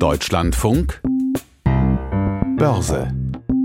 Deutschlandfunk Börse.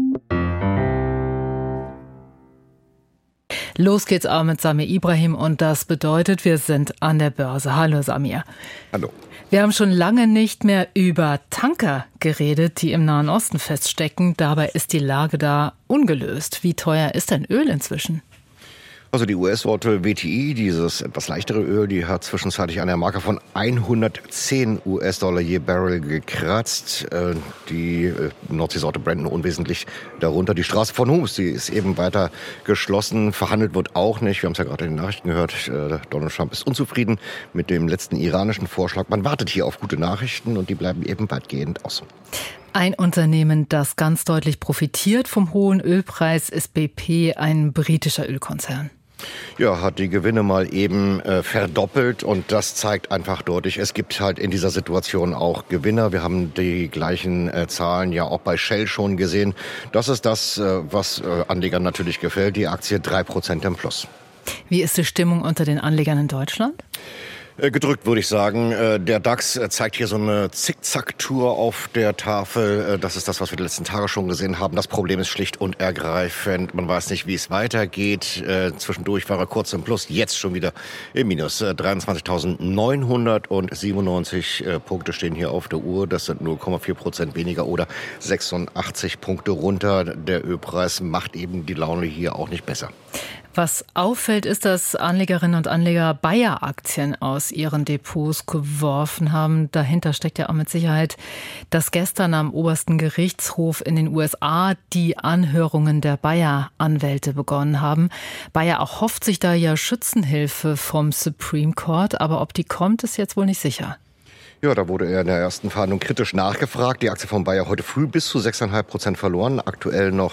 Los geht's auch mit Samir Ibrahim und das bedeutet, wir sind an der Börse. Hallo Samir. Hallo. Wir haben schon lange nicht mehr über Tanker geredet, die im Nahen Osten feststecken. Dabei ist die Lage da ungelöst. Wie teuer ist denn Öl inzwischen? Also die US-Sorte WTI, dieses etwas leichtere Öl, die hat zwischenzeitlich an der Marke von 110 US-Dollar je Barrel gekratzt. Die Nordseesorte Brent nur unwesentlich darunter. Die Straße von Hormuz, die ist eben weiter geschlossen. Verhandelt wird auch nicht. Wir haben es ja gerade in den Nachrichten gehört. Donald Trump ist unzufrieden mit dem letzten iranischen Vorschlag. Man wartet hier auf gute Nachrichten und die bleiben eben weitgehend aus. Ein Unternehmen, das ganz deutlich profitiert vom hohen Ölpreis, ist BP, ein britischer Ölkonzern. Ja, hat die Gewinne mal eben verdoppelt und das zeigt einfach deutlich, es gibt halt in dieser Situation auch Gewinner. Wir haben die gleichen Zahlen ja auch bei Shell schon gesehen. Das ist das, was Anlegern natürlich gefällt. Die Aktie 3% im Plus. Wie ist die Stimmung unter den Anlegern in Deutschland? Gedrückt, würde ich sagen. Der DAX zeigt hier so eine Zickzack-Tour auf der Tafel. Das ist das, was wir die letzten Tage schon gesehen haben. Das Problem ist schlicht und ergreifend. Man weiß nicht, wie es weitergeht. Zwischendurch war er kurz im Plus, jetzt schon wieder im Minus. 23.997 Punkte stehen hier auf der Uhr. Das sind 0,4% weniger oder 86 Punkte runter. Der Ölpreis macht eben die Laune hier auch nicht besser. Was auffällt, ist, dass Anlegerinnen und Anleger Bayer-Aktien aus ihren Depots geworfen haben. Dahinter steckt ja auch mit Sicherheit, dass gestern am obersten Gerichtshof in den USA die Anhörungen der Bayer-Anwälte begonnen haben. Bayer erhofft sich da ja Schützenhilfe vom Supreme Court, aber ob die kommt, ist jetzt wohl nicht sicher. Ja, da wurde er in der ersten Verhandlung kritisch nachgefragt. Die Aktie von Bayer heute früh bis zu 6,5% verloren. Aktuell noch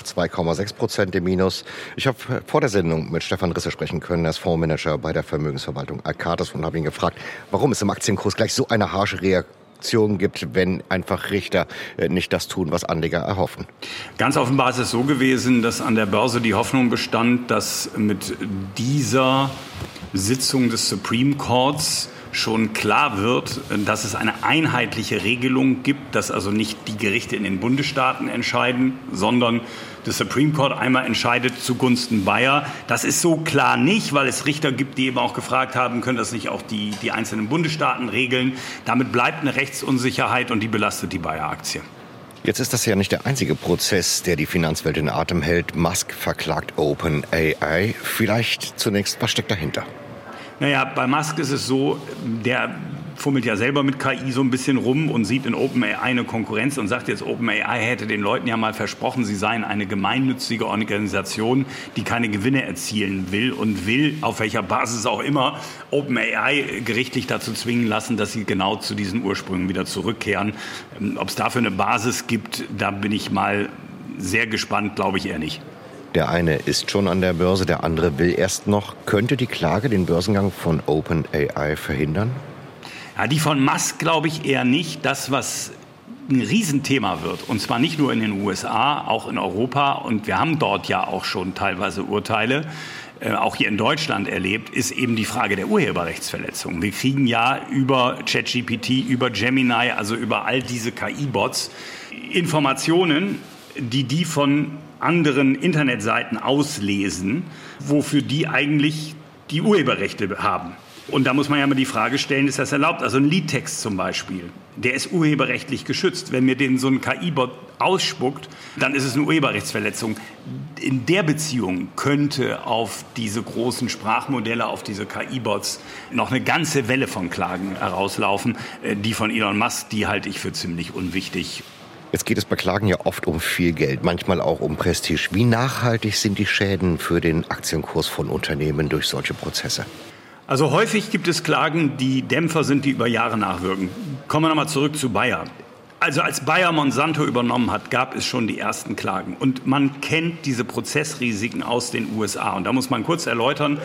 2,6% im Minus. Ich habe vor der Sendung mit Stefan Risse sprechen können. Er ist Fondsmanager bei der Vermögensverwaltung Arcadis und habe ihn gefragt, warum es im Aktienkurs gleich so eine harsche Reaktion gibt, wenn einfach Richter nicht das tun, was Anleger erhoffen. Ganz offenbar ist es so gewesen, dass an der Börse die Hoffnung bestand, dass mit dieser Sitzung des Supreme Courts schon klar wird, dass es eine einheitliche Regelung gibt, dass also nicht die Gerichte in den Bundesstaaten entscheiden, sondern der Supreme Court einmal entscheidet zugunsten Bayer. Das ist so klar nicht, weil es Richter gibt, die eben auch gefragt haben, können das nicht auch die einzelnen Bundesstaaten regeln. Damit bleibt eine Rechtsunsicherheit und die belastet die Bayer-Aktie. Jetzt ist das ja nicht der einzige Prozess, der die Finanzwelt in Atem hält. Musk verklagt OpenAI. Vielleicht zunächst, was steckt dahinter? Naja, bei Musk ist es so, der fummelt ja selber mit KI so ein bisschen rum und sieht in OpenAI eine Konkurrenz und sagt jetzt, OpenAI hätte den Leuten ja mal versprochen, sie seien eine gemeinnützige Organisation, die keine Gewinne erzielen will und will, auf welcher Basis auch immer, OpenAI gerichtlich dazu zwingen lassen, dass sie genau zu diesen Ursprüngen wieder zurückkehren. Ob es dafür eine Basis gibt, da bin ich mal sehr gespannt, glaube ich eher nicht. Der eine ist schon an der Börse, der andere will erst noch. Könnte die Klage den Börsengang von OpenAI verhindern? Ja, die von Musk glaube ich eher nicht. Das, was ein Riesenthema wird, und zwar nicht nur in den USA, auch in Europa, und wir haben dort ja auch schon teilweise Urteile, auch hier in Deutschland erlebt, ist eben die Frage der Urheberrechtsverletzung. Wir kriegen ja über ChatGPT, über Gemini, also über all diese KI-Bots Informationen, die von anderen Internetseiten auslesen, wofür die eigentlich die Urheberrechte haben. Und da muss man ja mal die Frage stellen, ist das erlaubt? Also ein Liedtext zum Beispiel, der ist urheberrechtlich geschützt. Wenn mir den so ein KI-Bot ausspuckt, dann ist es eine Urheberrechtsverletzung. In der Beziehung könnte auf diese großen Sprachmodelle, auf diese KI-Bots noch eine ganze Welle von Klagen herauslaufen. Die von Elon Musk, die halte ich für ziemlich unwichtig. Jetzt geht es bei Klagen ja oft um viel Geld, manchmal auch um Prestige. Wie nachhaltig sind die Schäden für den Aktienkurs von Unternehmen durch solche Prozesse? Also häufig gibt es Klagen, die Dämpfer sind, die über Jahre nachwirken. Kommen wir nochmal zurück zu Bayer. Also als Bayer Monsanto übernommen hat, gab es schon die ersten Klagen. Und man kennt diese Prozessrisiken aus den USA. Und da muss man kurz erläutern,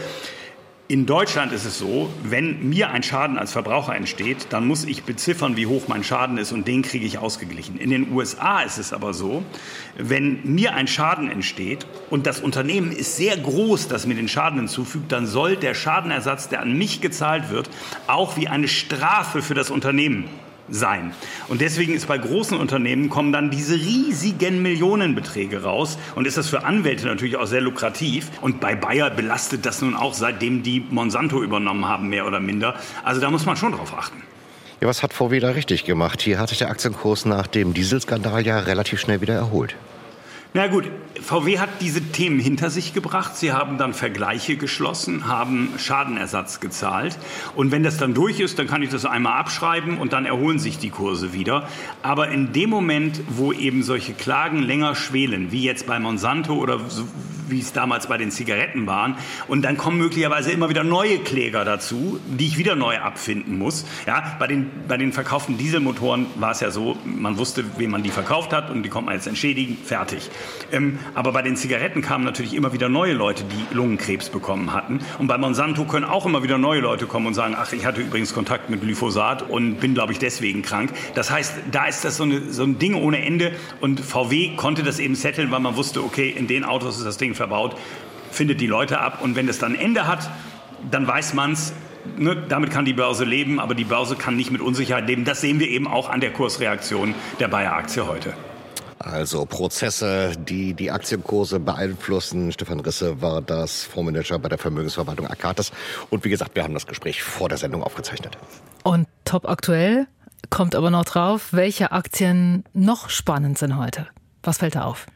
in Deutschland ist es so, wenn mir ein Schaden als Verbraucher entsteht, dann muss ich beziffern, wie hoch mein Schaden ist und den kriege ich ausgeglichen. In den USA ist es aber so, wenn mir ein Schaden entsteht und das Unternehmen ist sehr groß, das mir den Schaden hinzufügt, dann soll der Schadenersatz, der an mich gezahlt wird, auch wie eine Strafe für das Unternehmen sein. Und deswegen ist bei großen Unternehmen kommen dann diese riesigen Millionenbeträge raus und ist das für Anwälte natürlich auch sehr lukrativ. Und bei Bayer belastet das nun auch, seitdem die Monsanto übernommen haben, mehr oder minder. Also da muss man schon drauf achten. Ja, was hat VW da richtig gemacht? Hier hat sich der Aktienkurs nach dem Dieselskandal ja relativ schnell wieder erholt. Na gut, VW hat diese Themen hinter sich gebracht. Sie haben dann Vergleiche geschlossen, haben Schadenersatz gezahlt. Und wenn das dann durch ist, dann kann ich das einmal abschreiben und dann erholen sich die Kurse wieder. Aber in dem Moment, wo eben solche Klagen länger schwelen, wie jetzt bei Monsanto oder so, wie es damals bei den Zigaretten waren, und dann kommen möglicherweise immer wieder neue Kläger dazu, die ich wieder neu abfinden muss. Ja, bei den verkauften Dieselmotoren war es ja so, man wusste, wem man die verkauft hat und die konnte man jetzt entschädigen, fertig. Aber bei den Zigaretten kamen natürlich immer wieder neue Leute, die Lungenkrebs bekommen hatten. Und bei Monsanto können auch immer wieder neue Leute kommen und sagen, ach, ich hatte übrigens Kontakt mit Glyphosat und bin, glaube ich, deswegen krank. Das heißt, da ist das so ein Ding ohne Ende. Und VW konnte das eben setteln, weil man wusste, okay, in den Autos ist das Ding verbaut, findet die Leute ab. Und wenn es dann ein Ende hat, dann weiß man es. Ne, damit kann die Börse leben, aber die Börse kann nicht mit Unsicherheit leben. Das sehen wir eben auch an der Kursreaktion der Bayer-Aktie heute. Also Prozesse, die die Aktienkurse beeinflussen. Stefan Risse war das Fondsmanager bei der Vermögensverwaltung Arcatis. Und wie gesagt, wir haben das Gespräch vor der Sendung aufgezeichnet. Und top aktuell kommt aber noch drauf, welche Aktien noch spannend sind heute. Was fällt da auf?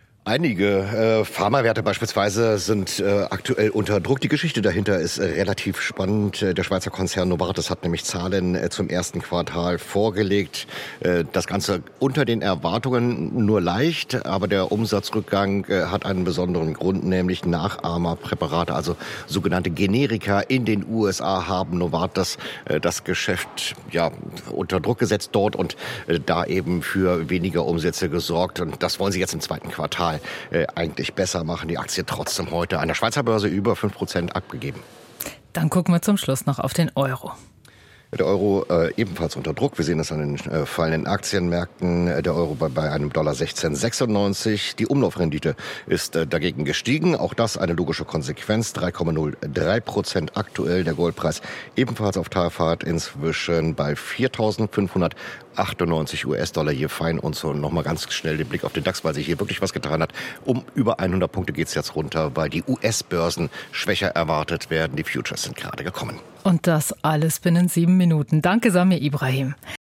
Einige Pharmawerte beispielsweise sind aktuell unter Druck. Die Geschichte dahinter ist relativ spannend. Der Schweizer Konzern Novartis hat nämlich Zahlen zum ersten Quartal vorgelegt. Das Ganze unter den Erwartungen nur leicht, aber der Umsatzrückgang hat einen besonderen Grund, nämlich Nachahmerpräparate, also sogenannte Generika in den USA haben Novartis das Geschäft unter Druck gesetzt dort und da eben für weniger Umsätze gesorgt. Und das wollen sie jetzt im zweiten Quartal eigentlich besser machen. Die Aktie trotzdem heute an der Schweizer Börse über 5% abgegeben. Dann gucken wir zum Schluss noch auf den Euro. Der Euro ebenfalls unter Druck. Wir sehen das an den fallenden Aktienmärkten. Der Euro bei einem $16,96. Die Umlaufrendite ist dagegen gestiegen. Auch das eine logische Konsequenz. 3,03% aktuell. Der Goldpreis ebenfalls auf Talfahrt inzwischen bei 4.598 US-Dollar je fein. Und so nochmal ganz schnell den Blick auf den DAX, weil sich hier wirklich was getan hat. Um über 100 Punkte geht es jetzt runter, weil die US-Börsen schwächer erwartet werden. Die Futures sind gerade gekommen. Und das alles binnen 7 Minuten. Danke, Samir Ibrahim.